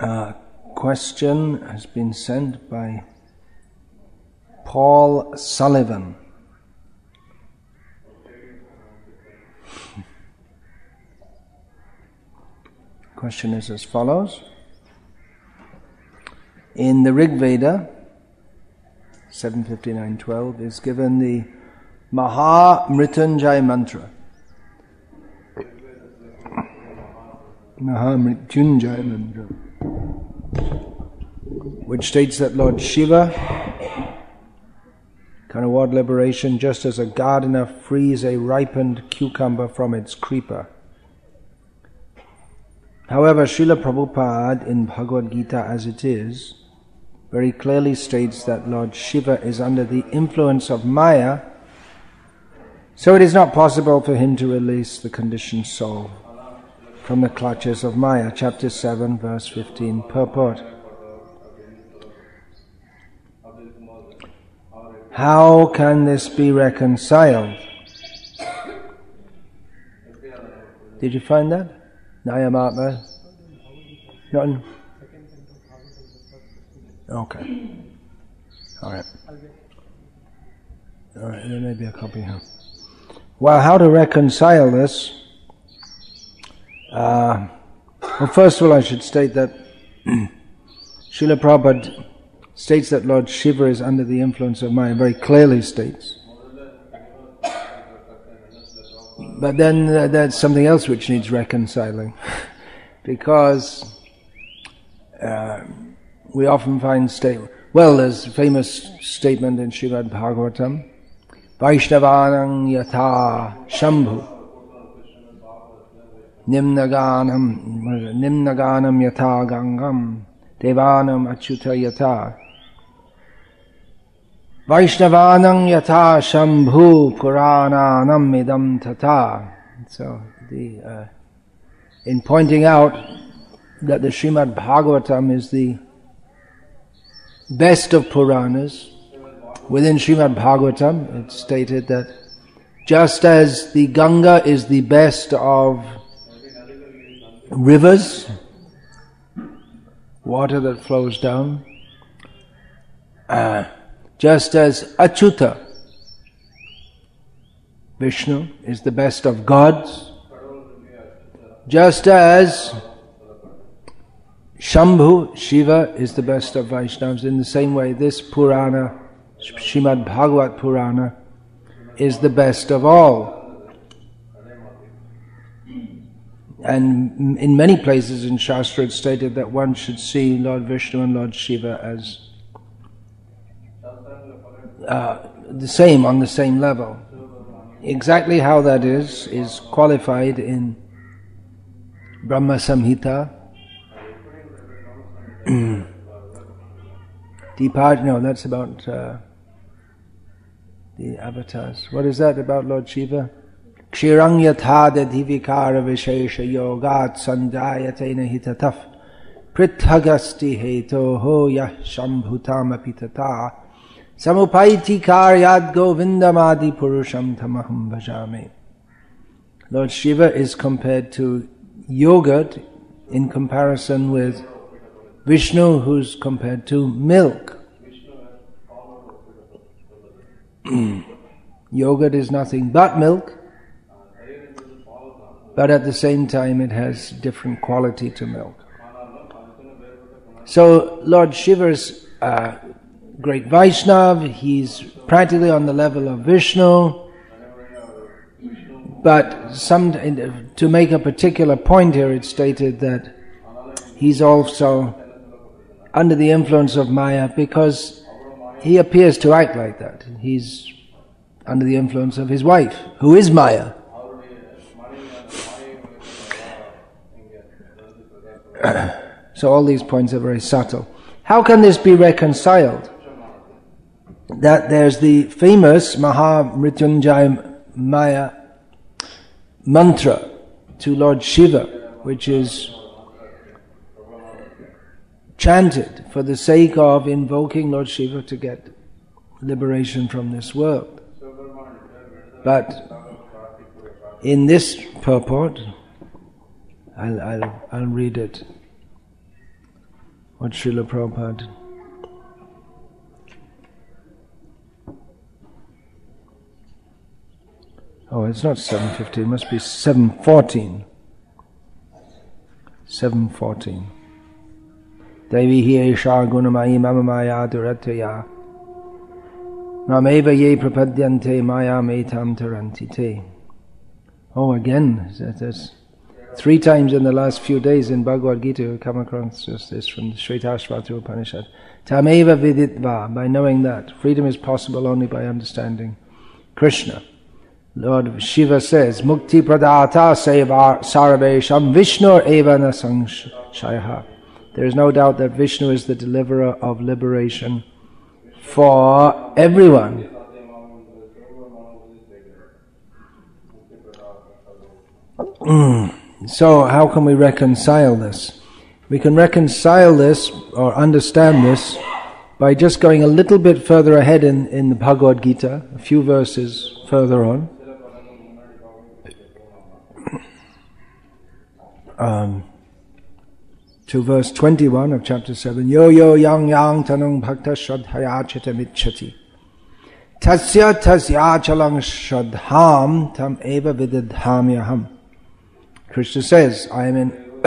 A question has been sent by Paul Sullivan. Question is as follows. In the Rig Veda, 759.12, is given the Maha Mrityunjaya mantra. Maha Mrityunjaya mantra, which states that Lord Shiva can award liberation just as a gardener frees a ripened cucumber from its creeper. However, Srila Prabhupada in Bhagavad Gita as it is, very clearly states that Lord Shiva is under the influence of Maya, so it is not possible for him to release the conditioned soul from the clutches of Maya. Chapter 7, verse 15, purport. How can this be reconciled? Did you find that? Nayamatma? Nothing? Okay. Alright. Alright, there may be a copy here. Well, how to reconcile this? Well, first of all, I should state that Srila Prabhupada states that Lord Shiva is under the influence of Maya, very clearly states. But then there's something else which needs reconciling, because we often find there's a famous statement in Srimad Bhagavatam, Vaishnavanam yatha shambhu nimnaganam yatha gangam devanam achyuta yatha Vaishnavanam yatha shambhu purananam idam tata. So in pointing out that the Srimad Bhagavatam is the best of Puranas, within Srimad Bhagavatam it's stated that just as the Ganga is the best of rivers, water that flows down, just as Achyuta, Vishnu, is the best of gods, just as Shambhu, Shiva, is the best of Vaishnavas, in the same way this Purana, Srimad Bhagavat Purana, is the best of all. And in many places in Shastra it's stated that one should see Lord Vishnu and Lord Shiva as the same, on the same level. Exactly how that is qualified in Brahma Samhita. That's about the avatars. What is that about Lord Shiva? Kshirang yatha dadhivikara vishesha yogat sandayatena hitataf prithagasti heto ho yah shambhutam apitata samupaiti karyad govindamadi purusham tamaham bhajami. Lord Shiva is compared to yogurt in comparison with Vishnu, who's compared to milk. Yogurt is nothing but milk, but at the same time it has different quality to milk. So Lord Shiva's great Vaishnav, he's practically on the level of Vishnu, but to make a particular point here, it's stated that he's also under the influence of Maya because he appears to act like that. He's under the influence of his wife, who is Maya. So all these points are very subtle. How can this be reconciled? That there's the famous Maha Mrityunjaya Maya mantra to Lord Shiva, which is chanted for the sake of invoking Lord Shiva to get liberation from this world. But in this purport, I'll read it. What Srila Prabhupada? Oh, it's not 7:15, it must be 7:14. 7:14. Devi hi esha gunamayi mama maya durataya mameva ye prapadyante maya metam tarantite. Oh, again, there's 3 times in the last few days in Bhagavad Gita we come across just this from the Shvetashvatara Upanishad. Tameva viditva, by knowing that. Freedom is possible only by understanding Krishna. Lord Shiva says, Mukti pradata sarvesham Vishnu eva na samshayah. There is no doubt that Vishnu is the deliverer of liberation for everyone. So how can we reconcile this? We can reconcile this or understand this by just going a little bit further ahead in the Bhagavad Gita, a few verses further on. To verse 21 of chapter 7. Yo yo yang yang tanung bhakta shraddhaya chitamicchati tasya tasya chalang shraddham tam eva vididhamyaham. Krishna says, I am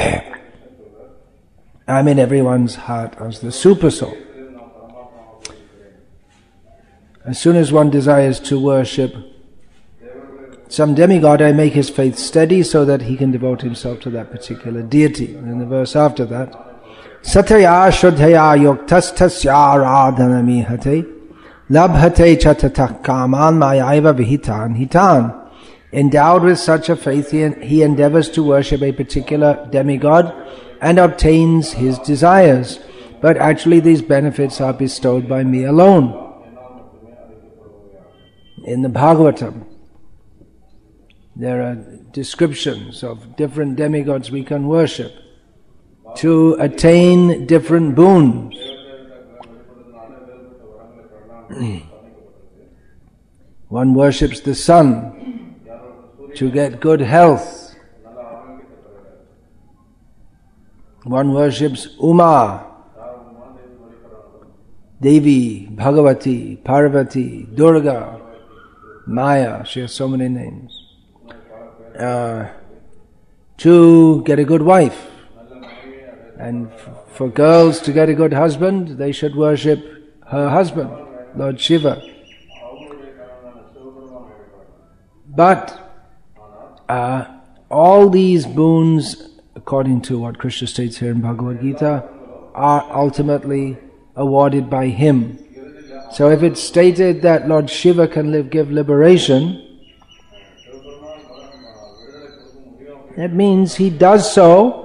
in everyone's heart as the super soul. As soon as one desires to worship some demigod, I make his faith steady so that he can devote himself to that particular deity. And in the verse after that, Sataya Shraddhaya Yoktastasya Radhanamihate Labhate Chatatah Kaman Mayaiva Vihitan Hitan. Endowed with such a faith, he endeavors to worship a particular demigod and obtains his desires. But actually these benefits are bestowed by me alone. In the Bhagavatam, there are descriptions of different demigods we can worship to attain different boons. One worships the sun to get good health. One worships Uma, Devi, Bhagavati, Parvati, Durga, Maya, she has so many names. To get a good wife. And for girls to get a good husband, they should worship her husband, Lord Shiva. But all these boons, according to what Krishna states here in Bhagavad Gita, are ultimately awarded by him. So if it's stated that Lord Shiva can give liberation, that means he does so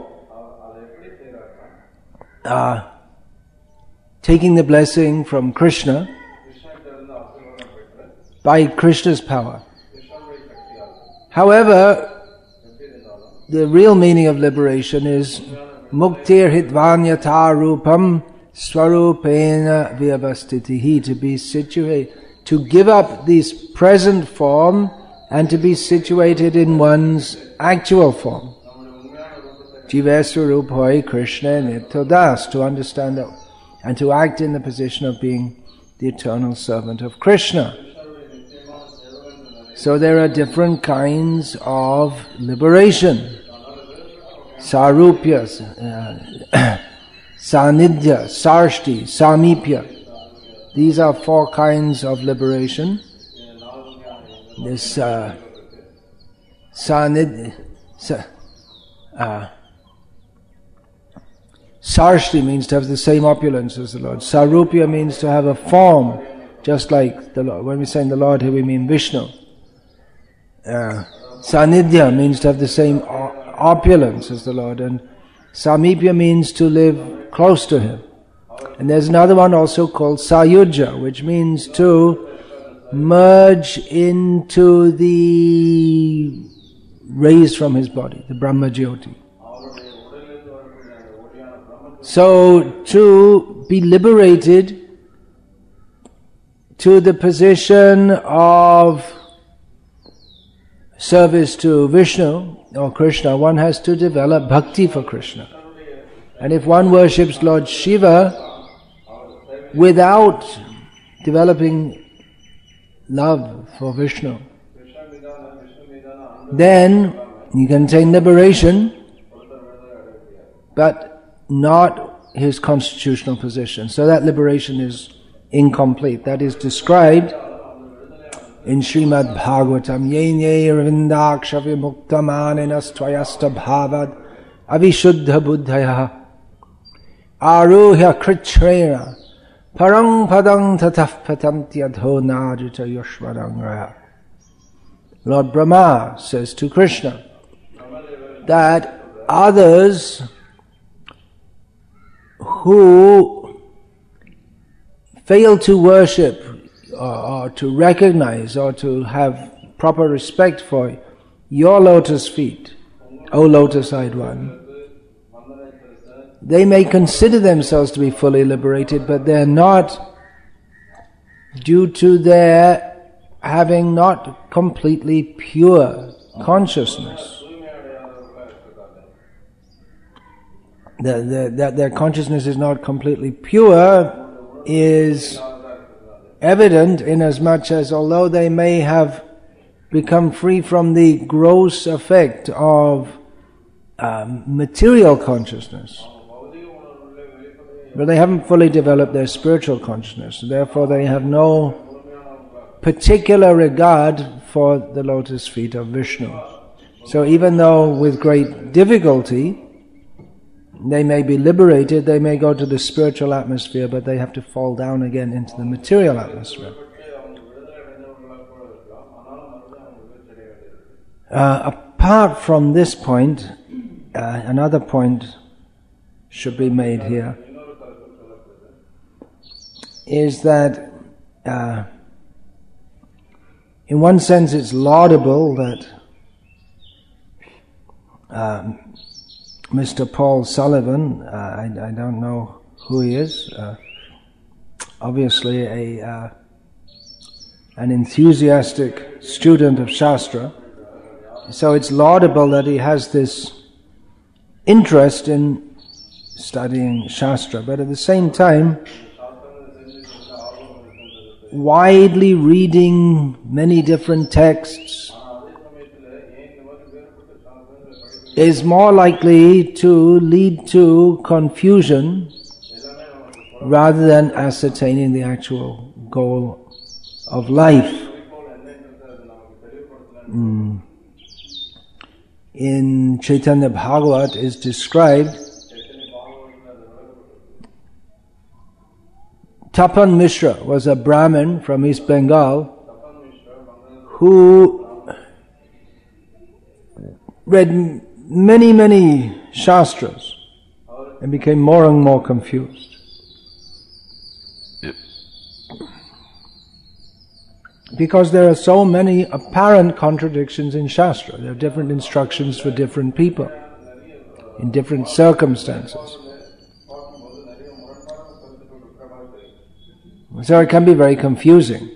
taking the blessing from Krishna by Krishna's power. However, the real meaning of liberation is muktir hitvanyata rupam swarupena vyavastitihi, to be situated, to give up this present form and to be situated in one's actual form. Jiveswarupoi Krishna nityadas, to understand that and to act in the position of being the eternal servant of Krishna. So there are different kinds of liberation. Sarupya, Sanidya, Sarshti, Samipya. These are 4 kinds of liberation. This Sarshti means to have the same opulence as the Lord. Sarupya means to have a form, just like the Lord. When we say the Lord here, we mean Vishnu. Sanidya means to have the same opulence as the Lord, and Samipya means to live close to Him. And there's another one also called Sayuja, which means to merge into the rays from His body, the Brahma Jyoti. So to be liberated to the position of service to Vishnu or Krishna, one has to develop bhakti for Krishna. And if one worships Lord Shiva without developing love for Vishnu, then you can attain liberation, but not his constitutional position. So that liberation is incomplete. That is described in Srimad Bhagavatam. Yenye ravindaksha vimuktamaninas tvayasta bhavad avishuddha buddhaya aruhya kritrena parang padang tataf patanti adho najuta yoshvadangraya. Lord Brahma says to Krishna that others who fail to worship or to recognize or to have proper respect for your lotus feet, O lotus-eyed one, they may consider themselves to be fully liberated, but they're not, due to their having not completely pure consciousness. That their consciousness is not completely pure is evident inasmuch as although they may have become free from the gross effect of material consciousness, but they haven't fully developed their spiritual consciousness. Therefore they have no particular regard for the lotus feet of Vishnu. So even though with great difficulty they may be liberated, they may go to the spiritual atmosphere, but they have to fall down again into the material atmosphere. Apart from this point, another point should be made here, is that in one sense it's laudable that Mr. Paul Sullivan, I don't know who he is, obviously an enthusiastic student of Shastra, so it's laudable that he has this interest in studying Shastra, but at the same time widely reading many different texts is more likely to lead to confusion rather than ascertaining the actual goal of life. In Chaitanya Bhagavat is described Tapan Mishra was a Brahmin from East Bengal who read many Shastras and became more and more confused. Because there are so many apparent contradictions in Shastra. There are different instructions for different people in different circumstances. So it can be very confusing.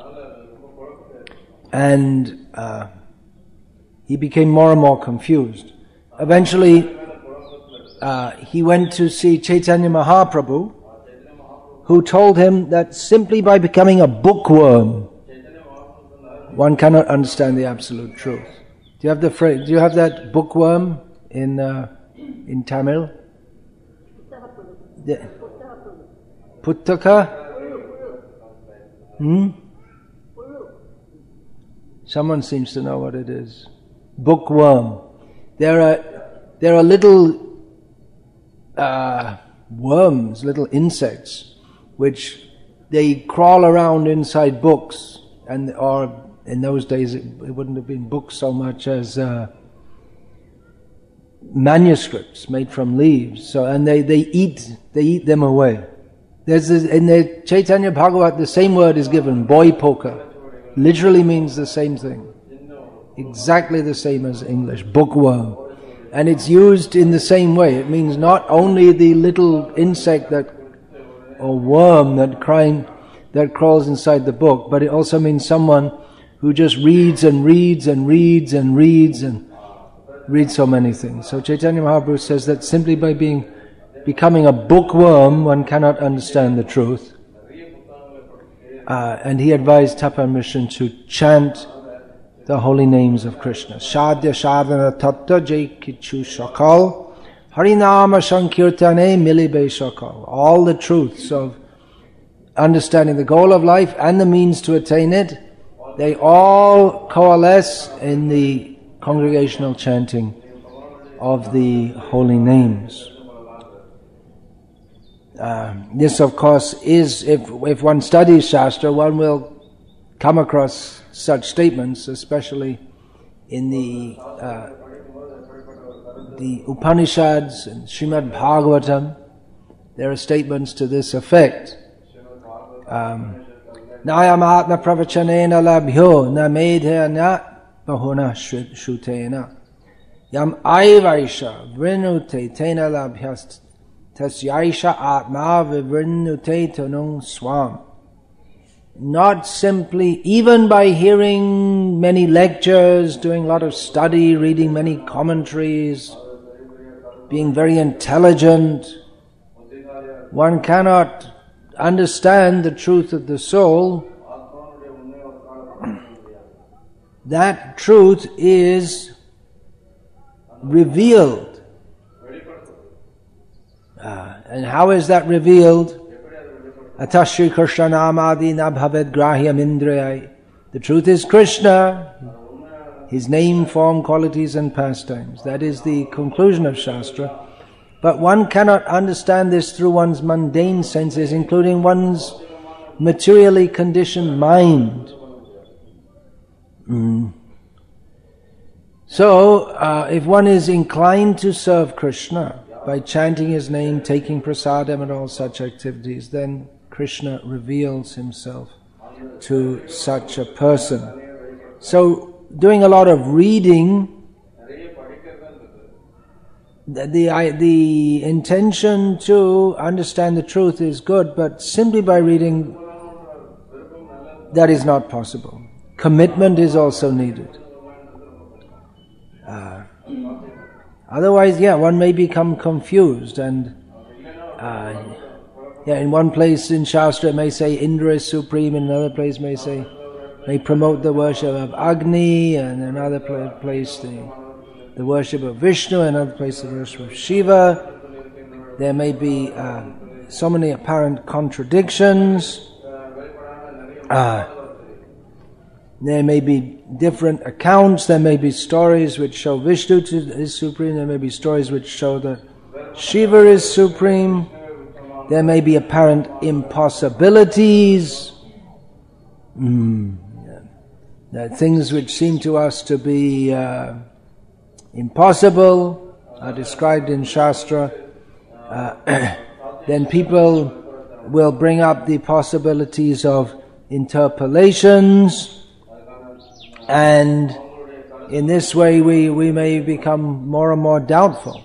And he became more and more confused. Eventually, he went to see Chaitanya Mahaprabhu, who told him that simply by becoming a bookworm, one cannot understand the absolute truth. Do you have the phrase? Do you have that bookworm in Tamil? Puttaka? Someone seems to know what it is. Bookworm. There are little worms, little insects, which they crawl around inside books, or in those days it wouldn't have been books so much as manuscripts made from leaves. So and they eat them away. In the Chaitanya Bhagavat the same word is given, boipoka. Literally means the same thing. Exactly the same as English, bookworm. And it's used in the same way. It means not only the little insect or worm that crawls inside the book, but it also means someone who just reads and reads and reads and reads and reads so many things. So Chaitanya Mahaprabhu says that simply by being becoming a bookworm, one cannot understand the truth. And he advised Tapan Mission to chant the holy names of Krishna. Shadya Shadana Tatta Jai Kichu Shakal Harinama Sankirtane Milibe Shakal. All the truths of understanding the goal of life and the means to attain it, they all coalesce in the congregational chanting of the holy names. This, of course, is, if one studies Shastra, one will come across such statements, especially in the Upanishads and Srimad Bhagavatam. There are statements to this effect. Nayamatma pravachanena labhyo na medhena bahuna shutena yam aivaisha vrinute tena labhyast tasyaisha atma vivrinute tanung swam. Not simply, even by hearing many lectures, doing a lot of study, reading many commentaries, being very intelligent, one cannot understand the truth of the soul. That truth is revealed. And how is that revealed? Atashri Krishna namadi na bhaved grahyam indriyai. The truth is Krishna, His name, form, qualities and pastimes. That is the conclusion of Shastra. But one cannot understand this through one's mundane senses, including one's materially conditioned mind. So, if one is inclined to serve Krishna by chanting His name, taking prasadam and all such activities, then Krishna reveals Himself to such a person. So, doing a lot of reading, the intention to understand the truth is good, but simply by reading, that is not possible. Commitment is also needed. Otherwise, one may become confused, and in one place in Shastra it may say Indra is supreme, in another place may promote the worship of Agni, and in another place the worship of Vishnu, in another place the worship of Shiva. There may be so many apparent contradictions. There may be different accounts. There may be stories which show Vishnu is supreme. There may be stories which show that Shiva is supreme. There may be apparent impossibilities. Things which seem to us to be impossible are described in Shastra. Then people will bring up the possibilities of interpolations, and in this way we may become more and more doubtful.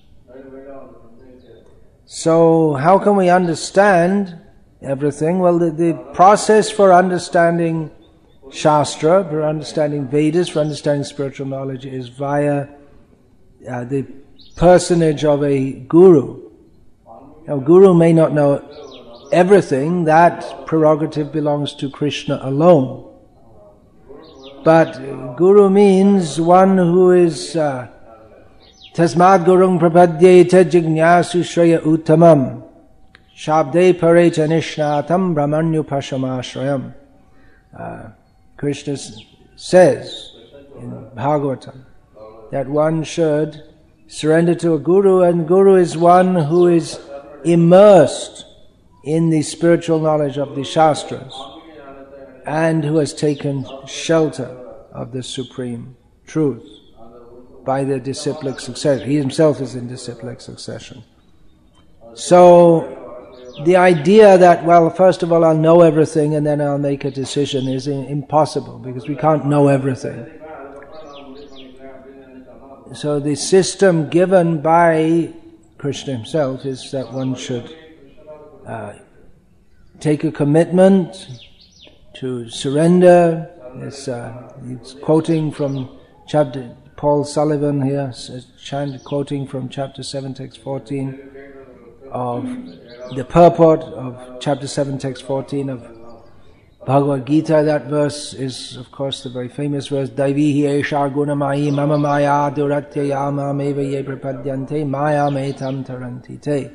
So how can we understand everything? Well, the process for understanding Shastra, for understanding Vedas, for understanding spiritual knowledge is via the personage of a guru. Now, guru may not know everything. That prerogative belongs to Krishna alone. But guru means one who is tasmad gurung prapadyeta jignasu shraya uttamam shabde parecha nishnatam brahmanyupashamashrayam. Krishna says in Bhagavatam that one should surrender to a guru, and guru is one who is immersed in the spiritual knowledge of the Shastras and who has taken shelter of the supreme truth by the disciplic succession. He himself is in disciplic succession. So the idea that, well, first of all I'll know everything and then I'll make a decision is impossible, because we can't know everything. So the system given by Krishna himself is that one should take a commitment to surrender. He's quoting from Paul Sullivan here, quoting from chapter 7, text 14. of the purport of chapter 7, text 14 of Bhagavad Gita. That verse is, of course, the very famous verse, Daivihi esha gunamayi mama maya duratyaya mameva ye prapadyante maya metam taranti te.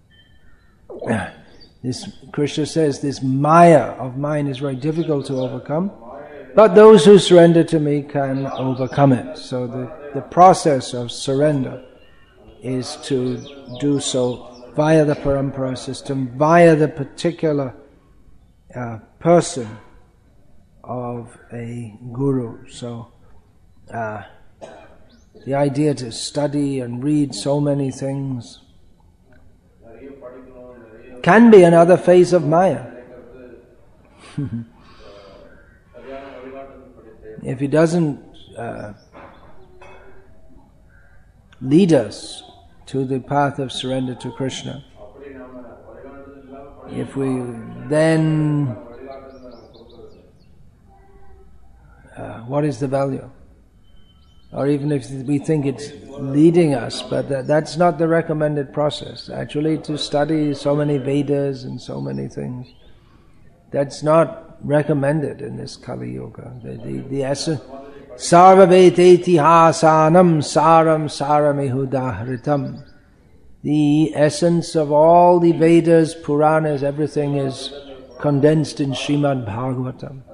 This, Krishna says, this maya of mine is very difficult to overcome, but those who surrender to me can overcome it. So the process of surrender is to do so via the parampara system, via the particular person of a guru. So the idea to study and read so many things can be another phase of Maya. If he doesn't lead us to the path of surrender to Krishna, if we then, what is the value? Or even if we think it's leading us, but that's not the recommended process. Actually, to study so many Vedas and so many things, that's not recommended in this Kali Yuga. The essence, Sarva Veteti Hasanam Saram Saramihudahritam. The essence of all the Vedas, Puranas, everything is condensed in Srimad Bhagavatam.